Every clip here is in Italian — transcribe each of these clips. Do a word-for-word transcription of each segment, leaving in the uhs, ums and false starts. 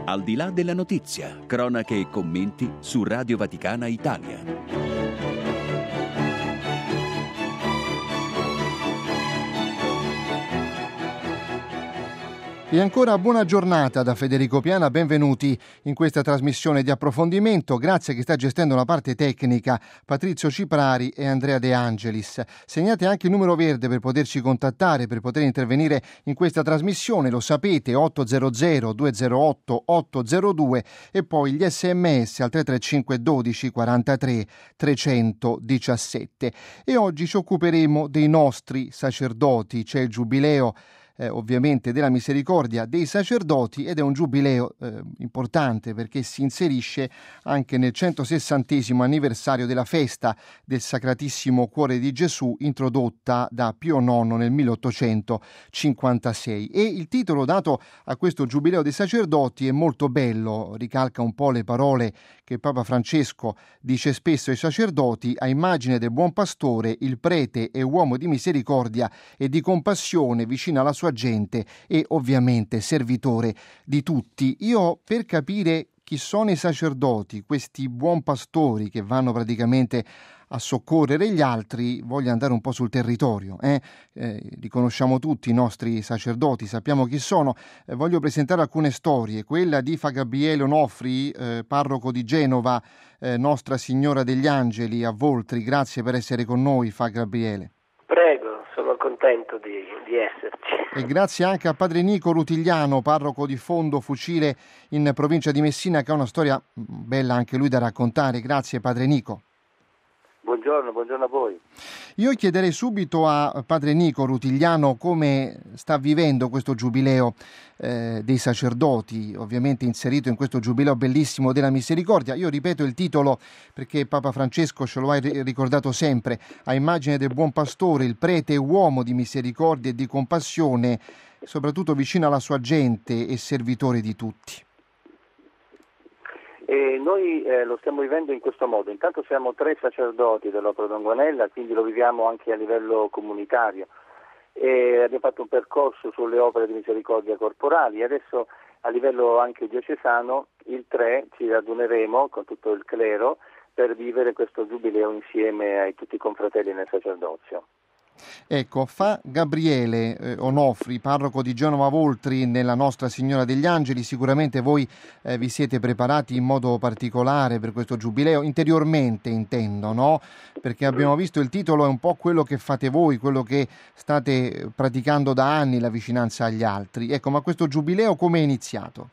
Al di là della notizia, cronache e commenti su Radio Vaticana Italia. E ancora buona giornata da Federico Piana, benvenuti in questa trasmissione di approfondimento. Grazie a chi sta gestendo la parte tecnica, Patrizio Ciprari e Andrea De Angelis. Segnate anche il numero verde per poterci contattare, per poter intervenire in questa trasmissione, lo sapete, otto zero zero due zero otto otto zero due e poi gli sms al tre tre cinque dodici quarantatré trecentodiciassette. E oggi ci occuperemo dei nostri sacerdoti, c'è il giubileo Eh, ovviamente della misericordia dei sacerdoti ed è un giubileo eh, importante perché si inserisce anche nel centosessantesimo anniversario della festa del Sacratissimo Cuore di Gesù introdotta da Pio nono nel milleottocentocinquantasei, e il titolo dato a questo giubileo dei sacerdoti è molto bello, ricalca un po' le parole che Papa Francesco dice spesso ai sacerdoti: a immagine del buon pastore, il prete è uomo di misericordia e di compassione vicino alla sua gente e ovviamente servitore di tutti. Io, per capire chi sono i sacerdoti, questi buon pastori che vanno praticamente a soccorrere gli altri, voglio andare un po' sul territorio. Eh? Eh, li conosciamo tutti i nostri sacerdoti, sappiamo chi sono. Eh, voglio presentare alcune storie. Quella di Fra Gabriele Onofri, eh, parroco di Genova, eh, Nostra Signora degli Angeli a Voltri. Grazie per essere con noi, Fra Gabriele. Prego, sono contento di, di esserci. E grazie anche a padre Nico Rutigliano, parroco di Fondo Fucile in provincia di Messina, che ha una storia bella anche lui da raccontare. Grazie padre Nico. Buongiorno, buongiorno a voi. Io chiederei subito a padre Nico Rutigliano come sta vivendo questo giubileo eh, dei sacerdoti, ovviamente inserito in questo giubileo bellissimo della misericordia. Io ripeto il titolo perché Papa Francesco ce lo ha ricordato sempre: a immagine del buon pastore, il prete è uomo di misericordia e di compassione, soprattutto vicino alla sua gente e servitore di tutti. E noi eh, lo stiamo vivendo in questo modo. Intanto siamo tre sacerdoti dell'Opera Donguanella, quindi lo viviamo anche a livello comunitario. E abbiamo fatto un percorso sulle opere di misericordia corporali e adesso a livello anche diocesano il tre ci raduneremo con tutto il clero per vivere questo giubileo insieme ai tutti i confratelli nel sacerdozio. Ecco, fa Gabriele eh, Onofri, parroco di Genova Voltri nella Nostra Signora degli Angeli. Sicuramente voi eh, vi siete preparati in modo particolare per questo giubileo, interiormente intendo, no? Perché abbiamo visto il titolo è un po' quello che fate voi, quello che state praticando da anni, la vicinanza agli altri. Ecco, ma questo giubileo come è iniziato?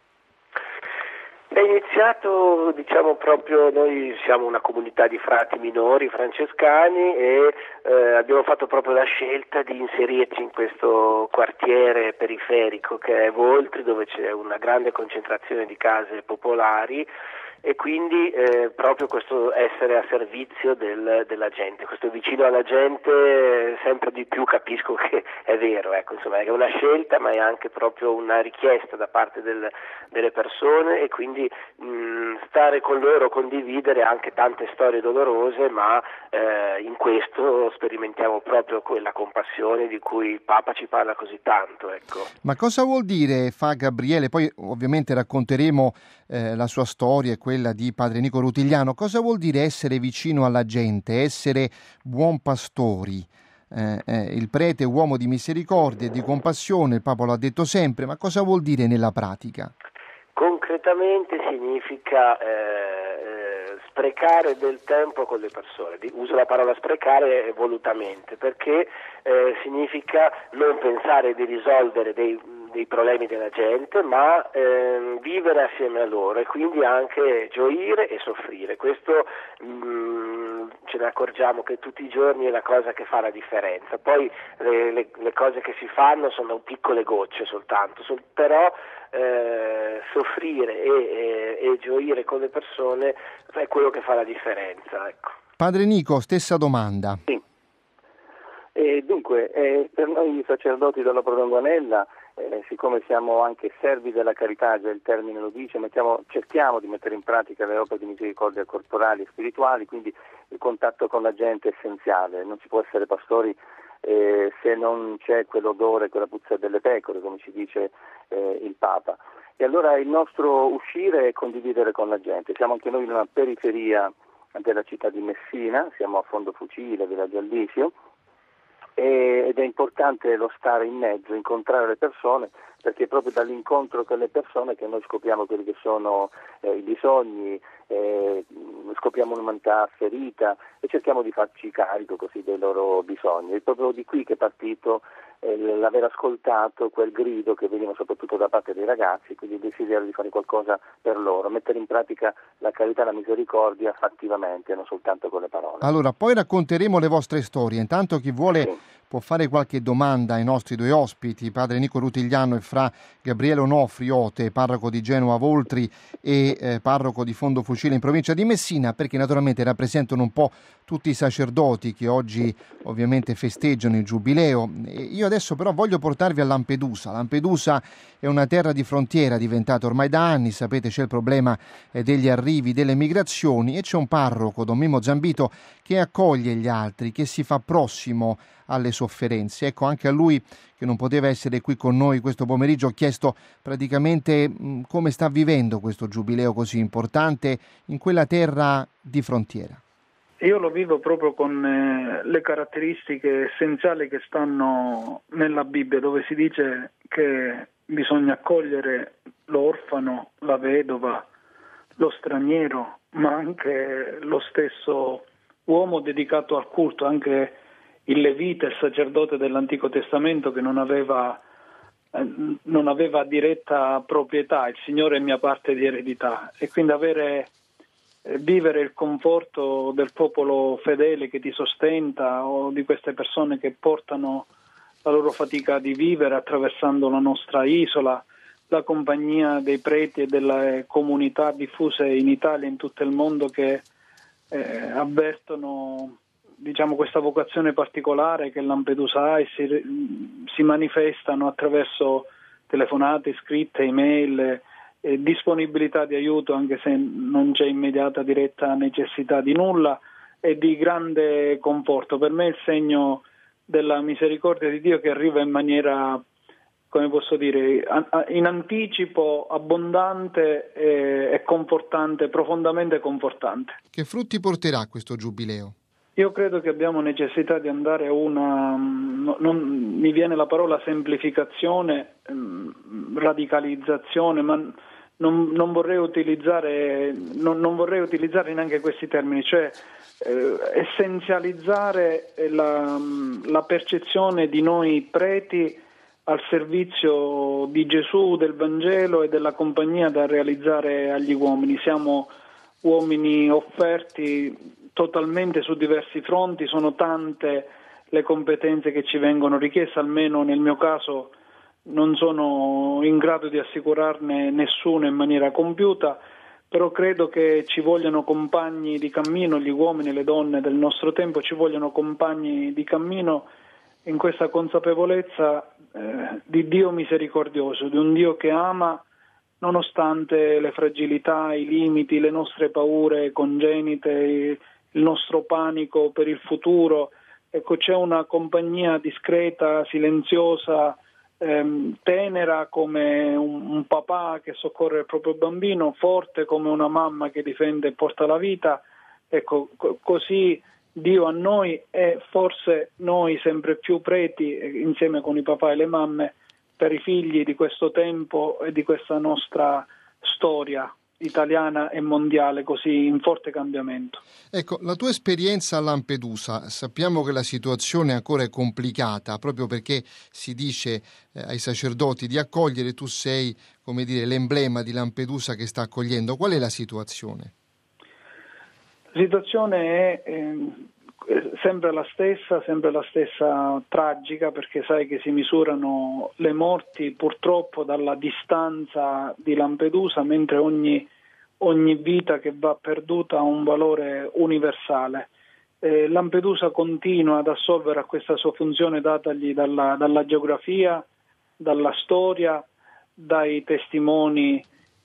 È iniziato, diciamo, proprio, noi siamo una comunità di frati minori francescani e eh, abbiamo fatto proprio la scelta di inserirci in questo quartiere periferico che è Voltri, dove c'è una grande concentrazione di case popolari, e quindi eh, proprio questo essere a servizio del, della gente, questo vicino alla gente, sempre di più capisco che è vero, ecco, insomma è una scelta ma è anche proprio una richiesta da parte del, delle persone, e quindi mh, stare con loro, condividere anche tante storie dolorose, ma eh, in questo sperimentiamo proprio quella compassione di cui il Papa ci parla così tanto, ecco. Ma cosa vuol dire, fa Gabriele, poi ovviamente racconteremo eh, la sua storia e quella di padre Nico Rutigliano, cosa vuol dire essere vicino alla gente, essere buon pastori? Eh, eh, il prete è uomo di misericordia e di compassione, il Papa l'ha detto sempre, ma cosa vuol dire nella pratica? Concretamente significa eh, eh, sprecare del tempo con le persone. Uso la parola sprecare volutamente perché eh, significa non pensare di risolvere dei, dei problemi della gente, ma eh, vivere assieme a loro e quindi anche gioire e soffrire. Questo mh, ce ne accorgiamo che tutti i giorni è la cosa che fa la differenza. Poi le, le, le cose che si fanno sono piccole gocce soltanto, sol- però Eh, soffrire e, e, e gioire con le persone è quello che fa la differenza, ecco. Padre Nico, stessa domanda. Sì. E dunque, eh, per noi sacerdoti dell'Opera Donguanella, eh, siccome siamo anche servi della carità, già il termine lo dice, mettiamo, cerchiamo di mettere in pratica le opere di misericordia corporali e spirituali, quindi il contatto con la gente è essenziale. Non si può essere pastori eh, se non c'è quell'odore, quella puzza delle pecore, come ci dice eh, il Papa. E allora il nostro uscire è condividere con la gente. Siamo anche noi in una periferia della città di Messina, siamo a Fondo Fucile, Villaggio Aldisio, ed è importante lo stare in mezzo, incontrare le persone, perché è proprio dall'incontro con le persone che noi scopriamo quelli che sono eh, i bisogni, eh, scopriamo un'umanità ferita e cerchiamo di farci carico così dei loro bisogni. È proprio di qui che è partito eh, l'aver ascoltato quel grido che veniva soprattutto da parte dei ragazzi, quindi il desiderio di fare qualcosa per loro, mettere in pratica la carità e la misericordia fattivamente, non soltanto con le parole. Allora, poi racconteremo le vostre storie. Intanto chi vuole Sì. può fare qualche domanda ai nostri due ospiti, padre Nico Rutigliano e fra Gabriele Onofri Ote, parroco di Genova Voltri e eh, parroco di Fondo Fucile in provincia di Messina, perché naturalmente rappresentano un po' tutti i sacerdoti che oggi ovviamente festeggiano il giubileo. E io adesso però voglio portarvi a Lampedusa. Lampedusa è una terra di frontiera diventata ormai da anni, sapete c'è il problema eh, degli arrivi, delle migrazioni, e c'è un parroco, Don Mimmo Zambito, che accoglie gli altri, che si fa prossimo alle sofferenze. Ecco, anche a lui, che non poteva essere qui con noi questo pomeriggio, ho chiesto praticamente mh, come sta vivendo questo giubileo così importante in quella terra di frontiera. Io lo vivo proprio con eh, le caratteristiche essenziali che stanno nella Bibbia, dove si dice che bisogna accogliere l'orfano, la vedova, lo straniero, ma anche lo stesso uomo dedicato al culto, anche il Levita, il sacerdote dell'Antico Testamento che non aveva, eh, non aveva diretta proprietà, il Signore è mia parte di eredità, e quindi avere eh, vivere il conforto del popolo fedele che ti sostenta, o di queste persone che portano la loro fatica di vivere attraversando la nostra isola, la compagnia dei preti e delle comunità diffuse in Italia e in tutto il mondo che eh, avvertono, diciamo, questa vocazione particolare che Lampedusa ha, e si, si manifestano attraverso telefonate, scritte, email, eh, disponibilità di aiuto anche se non c'è immediata diretta necessità di nulla, e di grande conforto. Per me è il segno della misericordia di Dio che arriva in maniera, come posso dire, in anticipo, abbondante e, e confortante, profondamente confortante. Che frutti porterà questo giubileo? Io credo che abbiamo necessità di andare a una, non, mi viene la parola semplificazione, radicalizzazione, ma non, non vorrei utilizzare non, non vorrei utilizzare neanche questi termini, cioè eh, essenzializzare la, la percezione di noi preti al servizio di Gesù, del Vangelo e della compagnia da realizzare agli uomini. Siamo uomini offerti totalmente su diversi fronti, sono tante le competenze che ci vengono richieste, almeno nel mio caso non sono in grado di assicurarne nessuna in maniera compiuta, però credo che ci vogliano compagni di cammino, gli uomini e le donne del nostro tempo ci vogliono compagni di cammino in questa consapevolezza eh, di Dio misericordioso, di un Dio che ama nonostante le fragilità, i limiti, le nostre paure congenite, il nostro panico per il futuro. Ecco, c'è una compagnia discreta, silenziosa, ehm, tenera come un, un papà che soccorre il proprio bambino, forte come una mamma che difende e porta la vita. Ecco, co- così Dio a noi, e forse noi sempre più preti, insieme con i papà e le mamme, per i figli di questo tempo e di questa nostra storia italiana e mondiale così in forte cambiamento. Ecco, la tua esperienza a Lampedusa, sappiamo che la situazione ancora è complicata, proprio perché si dice eh, ai sacerdoti di accogliere, tu sei, come dire, l'emblema di Lampedusa che sta accogliendo. Qual è la situazione? La situazione è eh, sempre la stessa, sempre la stessa tragica, perché sai che si misurano le morti purtroppo dalla distanza di Lampedusa, mentre ogni, ogni vita che va perduta ha un valore universale. Eh, Lampedusa continua ad assolvere a questa sua funzione datagli dalla, dalla geografia, dalla storia, dai testimoni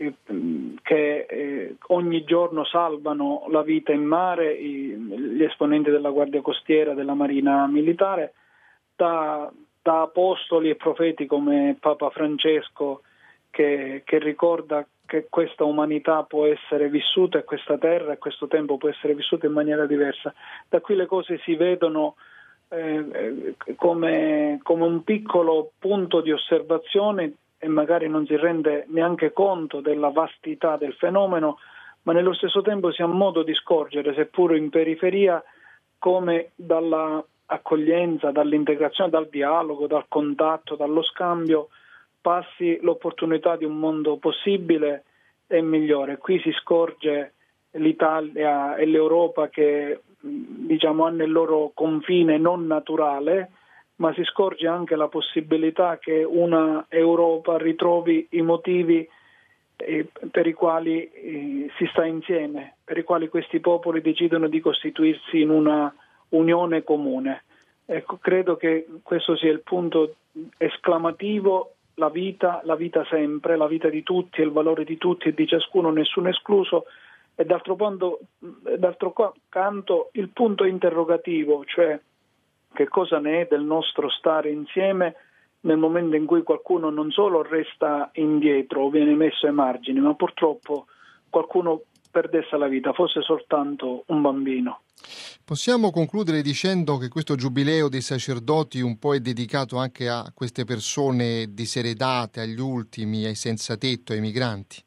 che eh, ogni giorno salvano la vita in mare, i, gli esponenti della Guardia Costiera, della Marina Militare, da, da apostoli e profeti come Papa Francesco, che, che ricorda che questa umanità può essere vissuta e questa terra e questo tempo può essere vissuto in maniera diversa. Da qui le cose si vedono eh, come, come un piccolo punto di osservazione e magari non si rende neanche conto della vastità del fenomeno, ma nello stesso tempo si ha modo di scorgere, seppur in periferia, come dalla accoglienza, dall'integrazione, dal dialogo, dal contatto, dallo scambio, passi l'opportunità di un mondo possibile e migliore. Qui si scorge l'Italia e l'Europa che diciamo hanno il loro confine non naturale, ma si scorge anche la possibilità che una Europa ritrovi i motivi eh, per i quali eh, si sta insieme, per i quali questi popoli decidono di costituirsi in una unione comune. Ecco, credo che questo sia il punto esclamativo. La vita, la vita sempre, la vita di tutti, il valore di tutti e di ciascuno, nessuno escluso, e d'altro, punto, d'altro canto il punto interrogativo, cioè che cosa ne è del nostro stare insieme nel momento in cui qualcuno non solo resta indietro o viene messo ai margini, ma purtroppo qualcuno perdesse la vita, fosse soltanto un bambino. Possiamo concludere dicendo che questo giubileo dei sacerdoti un po' è dedicato anche a queste persone diseredate, agli ultimi, ai senza tetto, ai migranti?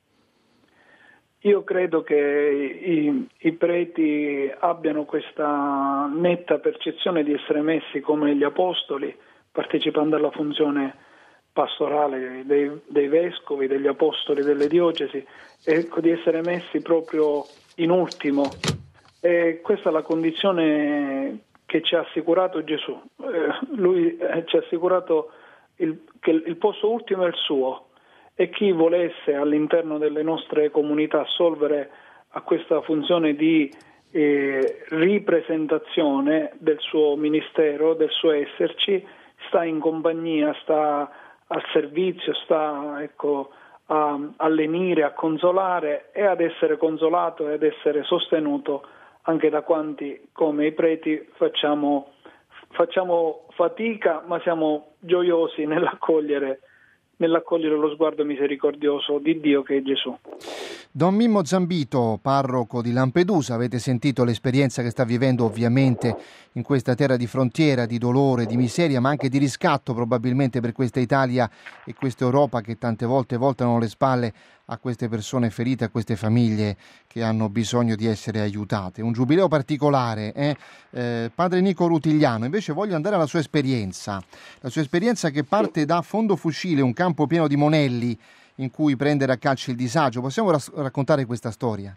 Io credo che i, i preti abbiano questa netta percezione di essere messi come gli apostoli, partecipando alla funzione pastorale dei, dei vescovi, degli apostoli delle diocesi, e di essere messi proprio in ultimo. E questa è la condizione che ci ha assicurato Gesù. Eh, lui eh, ci ha assicurato il, che il posto ultimo è il suo, e chi volesse all'interno delle nostre comunità assolvere a questa funzione di eh, ripresentazione del suo ministero, del suo esserci, sta in compagnia, sta al servizio, sta ecco, a, a lenire, a consolare e ad essere consolato e ad essere sostenuto anche da quanti, come i preti, facciamo, facciamo fatica, ma siamo gioiosi nell'accogliere, nell'accogliere lo sguardo misericordioso di Dio che è Gesù. Don Mimmo Zambito, parroco di Lampedusa, avete sentito l'esperienza che sta vivendo ovviamente in questa terra di frontiera, di dolore, di miseria, ma anche di riscatto probabilmente per questa Italia e questa Europa che tante volte voltano le spalle a queste persone ferite, a queste famiglie che hanno bisogno di essere aiutate. Un giubileo particolare, eh? Eh, padre Nico Rutigliano, invece voglio andare alla sua esperienza, la sua esperienza che parte da Fondo Fucile, un campo pieno di monelli in cui prendere a calci il disagio. Possiamo ras- raccontare questa storia?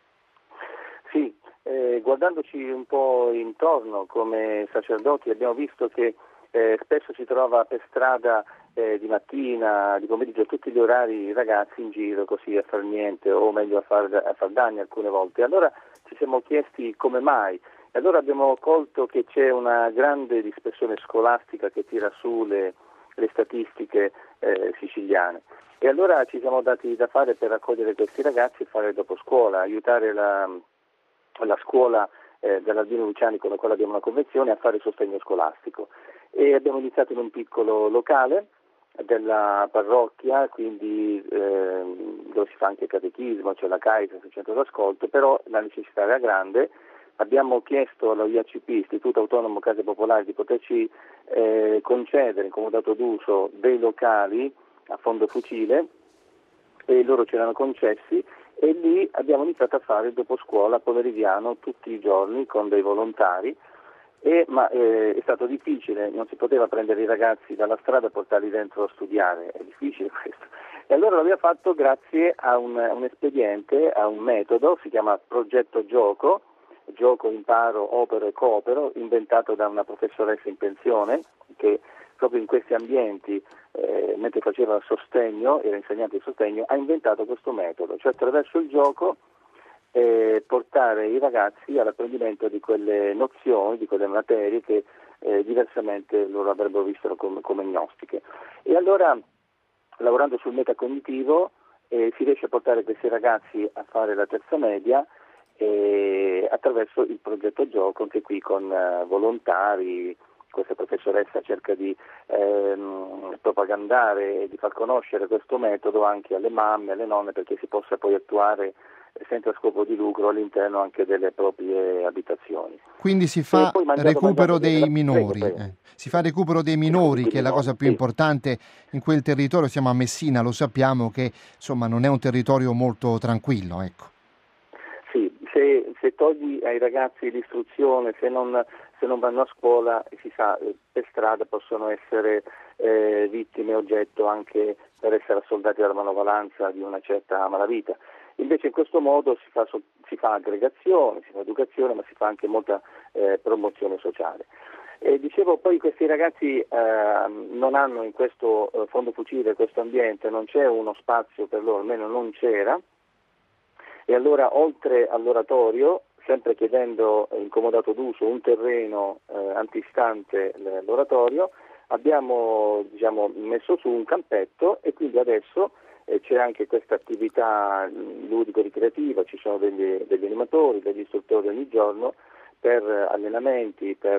Sì, eh, guardandoci un po' intorno come sacerdoti abbiamo visto che eh, spesso si trova per strada eh, di mattina, di pomeriggio, a tutti gli orari ragazzi in giro così a far niente, o meglio a far, a far danni alcune volte. Allora ci siamo chiesti come mai, e allora abbiamo colto che c'è una grande dispersione scolastica che tira su le, le statistiche eh, siciliane. E allora ci siamo dati da fare per raccogliere questi ragazzi e fare dopo scuola, aiutare la, la scuola eh, dell'Albino Luciani, con la quale abbiamo una convenzione, a fare sostegno scolastico. E abbiamo iniziato in un piccolo locale della parrocchia, quindi eh, dove si fa anche catechismo, c'è la Caritas, il centro d'ascolto, però la necessità era grande. Abbiamo chiesto allo I A C P, Istituto Autonomo Case Popolari, di poterci eh, concedere in comodato d'uso dei locali a Fondo Fucile, e loro ce l'hanno concessi, e lì abbiamo iniziato a fare il doposcuola pomeridiano tutti i giorni con dei volontari, e, ma eh, è stato difficile, non si poteva prendere i ragazzi dalla strada e portarli dentro a studiare, è difficile questo. E allora l'abbiamo fatto grazie a un, un espediente, a un metodo, si chiama Progetto Gioco, Gioco, Imparo, Opero e Coopero, inventato da una professoressa in pensione che proprio in questi ambienti, eh, mentre faceva sostegno, era insegnante di sostegno, ha inventato questo metodo, cioè attraverso il gioco eh, portare i ragazzi all'apprendimento di quelle nozioni, di quelle materie che eh, diversamente loro avrebbero visto come, come gnostiche. E allora, lavorando sul metacognitivo, eh, si riesce a portare questi ragazzi a fare la terza media eh, attraverso il progetto gioco, anche qui con eh, volontari, questa professoressa cerca di ehm, propagandare e di far conoscere questo metodo anche alle mamme, alle nonne, perché si possa poi attuare senza scopo di lucro all'interno anche delle proprie abitazioni. Quindi si fa mangiato, recupero mangiato, dei prego, minori, prego. Eh. si fa recupero dei minori, che è la cosa più sì. importante in quel territorio. Siamo a Messina, lo sappiamo che insomma non è un territorio molto tranquillo, ecco. Sì, se, se togli ai ragazzi l'istruzione, se non, se non vanno a scuola, si sa, per strada possono essere eh, vittime, oggetto anche per essere assoldati dalla manovalanza di una certa malavita. Invece in questo modo si fa, si fa aggregazione, si fa educazione, ma si fa anche molta eh, promozione sociale. E dicevo, poi questi ragazzi eh, non hanno in questo eh, fondo fucile, questo ambiente, non c'è uno spazio per loro, almeno non c'era, e allora oltre all'oratorio, sempre chiedendo in comodato d'uso un terreno eh, antistante l'oratorio, abbiamo diciamo, messo su un campetto e quindi adesso eh, c'è anche questa attività ludico-ricreativa, ci sono degli, degli animatori, degli istruttori ogni giorno per allenamenti, per,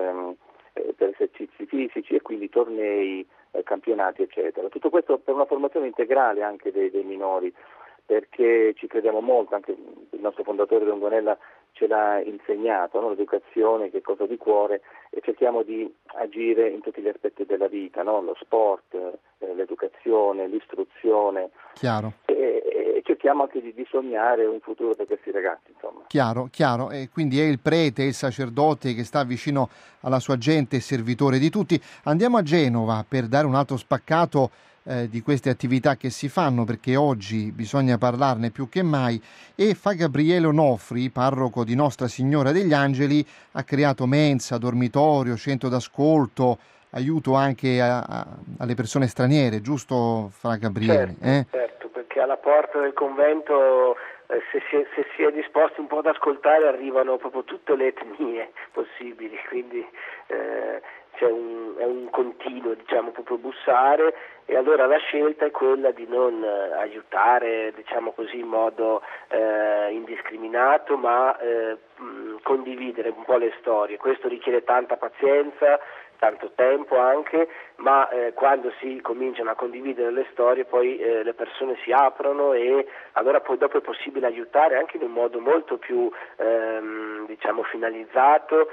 eh, per esercizi fisici e quindi tornei, eh, campionati eccetera. Tutto questo per una formazione integrale anche dei, dei minori, perché ci crediamo molto, anche il nostro fondatore Longonella ce l'ha insegnato, no? L'educazione che è cosa di cuore, e cerchiamo di agire in tutti gli aspetti della vita, no? Lo sport, eh, l'educazione, l'istruzione. Chiaro. E, e cerchiamo anche di, di sognare un futuro per questi ragazzi, insomma. Chiaro, chiaro. E quindi è il prete, è il sacerdote che sta vicino alla sua gente e servitore di tutti. Andiamo a Genova per dare un altro spaccato Eh, di queste attività che si fanno, perché oggi bisogna parlarne più che mai, e Fra Gabriele Onofri, parroco di Nostra Signora degli Angeli, ha creato mensa, dormitorio, centro d'ascolto, aiuto anche a, a, alle persone straniere, giusto Fra Gabriele? Certo, eh? certo, perché alla porta del convento eh, se, si è, se si è disposti un po' ad ascoltare arrivano proprio tutte le etnie possibili, quindi eh, c'è un, è un continuo, diciamo, proprio bussare, e allora la scelta è quella di non eh, aiutare, diciamo così, in modo eh, indiscriminato, ma eh, mh, condividere un po' le storie. Questo richiede tanta pazienza, tanto tempo anche, ma eh, quando si cominciano a condividere le storie poi eh, le persone si aprono, e allora poi dopo è possibile aiutare anche in un modo molto più ehm, diciamo finalizzato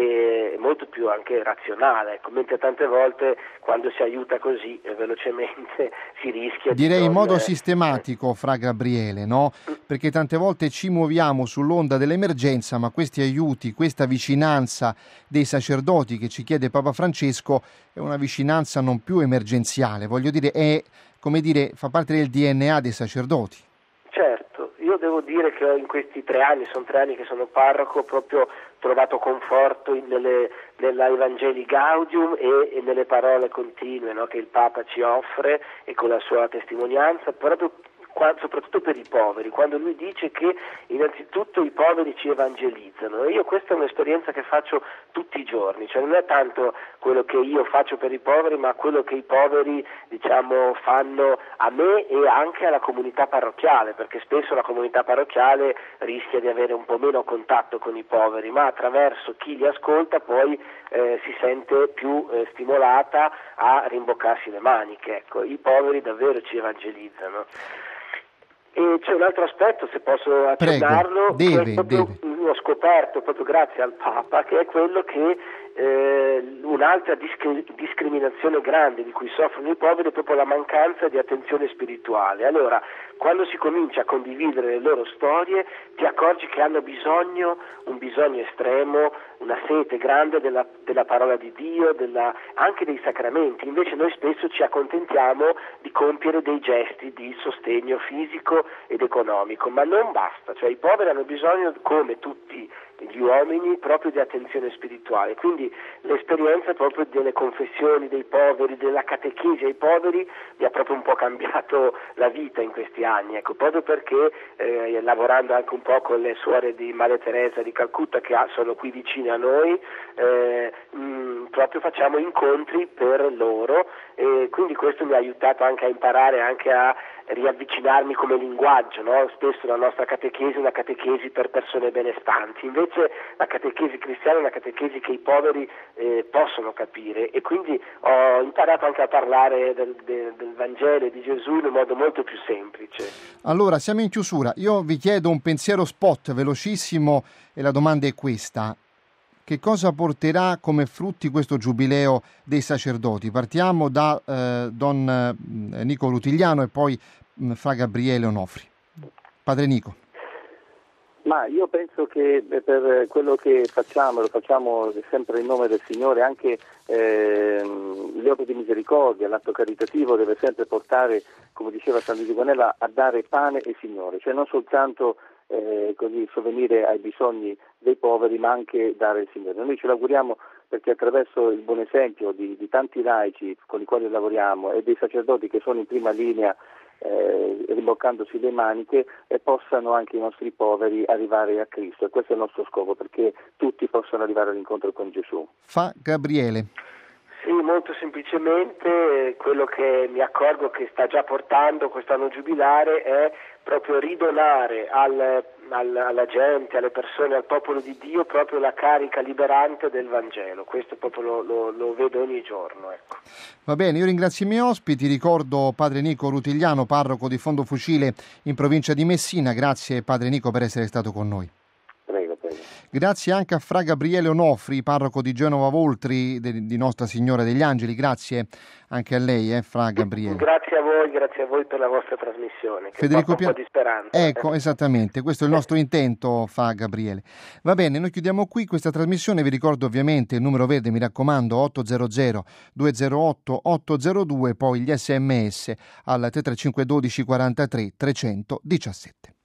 e molto più anche razionale, ecco, mentre tante volte quando si aiuta così eh, velocemente si rischia direi di in non, modo eh, sistematico Fra Gabriele, no? Perché tante volte ci muoviamo sull'onda dell'emergenza, ma questi aiuti, questa vicinanza dei sacerdoti che ci chiede Papa Francesco è una vicinanza non più emergenziale, voglio dire, è, come dire, fa parte del D N A dei sacerdoti. Certo, io devo dire che in questi tre anni, sono tre anni che sono parroco, ho proprio trovato conforto in, nelle, nella Evangelii Gaudium e, e nelle parole continue, no, che il Papa ci offre, e con la sua testimonianza, proprio qua, soprattutto per i poveri, quando lui dice che innanzitutto i poveri ci evangelizzano, e io questa è un'esperienza che faccio tutti i giorni, cioè non è tanto quello che io faccio per i poveri, ma quello che i poveri, diciamo, fanno a me e anche alla comunità parrocchiale, perché spesso la comunità parrocchiale rischia di avere un po' meno contatto con i poveri, ma attraverso chi li ascolta poi eh, si sente più eh, stimolata a rimboccarsi le maniche. Ecco, i poveri davvero ci evangelizzano. E c'è un altro aspetto, se posso accennarlo, Prego, deve, che è proprio, deve. ho scoperto proprio grazie al Papa, che è quello che eh, un'altra discri- discriminazione grande di cui soffrono i poveri è proprio la mancanza di attenzione spirituale. Allora, quando si comincia a condividere le loro storie, ti accorgi che hanno bisogno, un bisogno estremo, una sete grande della, della parola di Dio, della, anche dei sacramenti. Invece noi spesso ci accontentiamo di compiere dei gesti di sostegno fisico ed economico, ma non basta, cioè i poveri hanno bisogno, come tutti gli uomini, proprio di attenzione spirituale. Quindi l'esperienza proprio delle confessioni dei poveri, della catechesi ai poveri, mi ha proprio un po' cambiato la vita in questi anni, ecco, proprio perché eh, lavorando anche un po' con le suore di Maria Teresa di Calcutta, che sono qui vicine a noi, eh, mh, proprio facciamo incontri per loro, e quindi questo mi ha aiutato anche a imparare anche a riavvicinarmi come linguaggio, no? Spesso la nostra catechesi è una catechesi per persone benestanti, invece la catechesi cristiana è una catechesi che i poveri eh, possono capire, e quindi ho imparato anche a parlare del, del, del Vangelo e di Gesù in un modo molto più semplice. Allora, siamo in chiusura. Io vi chiedo un pensiero spot velocissimo e la domanda è questa: che cosa porterà come frutti questo giubileo dei sacerdoti? Partiamo da eh, Don eh, Nico Rutigliano e poi mh, Fra Gabriele Onofri. Padre Nico. Ma io penso che per quello che facciamo, lo facciamo sempre in nome del Signore, anche eh, le opere di misericordia, l'atto caritativo deve sempre portare, come diceva San Luigi Gonella, a dare pane e Signore, cioè non soltanto eh, così sovvenire ai bisogni dei poveri, ma anche dare il Signore. Noi ce l'auguriamo perché attraverso il buon esempio di, di tanti laici con i quali lavoriamo e dei sacerdoti che sono in prima linea, Eh, rimboccandosi le maniche, e possano anche i nostri poveri arrivare a Cristo, e questo è il nostro scopo, perché tutti possano arrivare all'incontro con Gesù. Fa Gabriele. Sì, molto semplicemente quello che mi accorgo che sta già portando quest'anno giubilare è proprio ridonare al, al, alla gente, alle persone, al popolo di Dio proprio la carica liberante del Vangelo. Questo proprio lo, lo, lo vedo ogni giorno. Ecco. Va bene, io ringrazio i miei ospiti, ricordo Padre Nico Rutigliano, parroco di Fondo Fucile in provincia di Messina. Grazie Padre Nico per essere stato con noi. Prego, prego. Grazie anche a Fra Gabriele Onofri, parroco di Genova Voltri de, di Nostra Signora degli Angeli. Grazie anche a lei, eh, Fra Gabriele. Grazie a voi, grazie a voi per la vostra trasmissione, che Federico porta un po' di speranza. Ecco, esattamente, questo è il nostro intento, fa Gabriele. Va bene, noi chiudiamo qui questa trasmissione, vi ricordo ovviamente il numero verde, mi raccomando, otto zero zero due zero otto otto zero due, poi gli sms al tre tre cinque uno due quarantatré trecentodiciassette.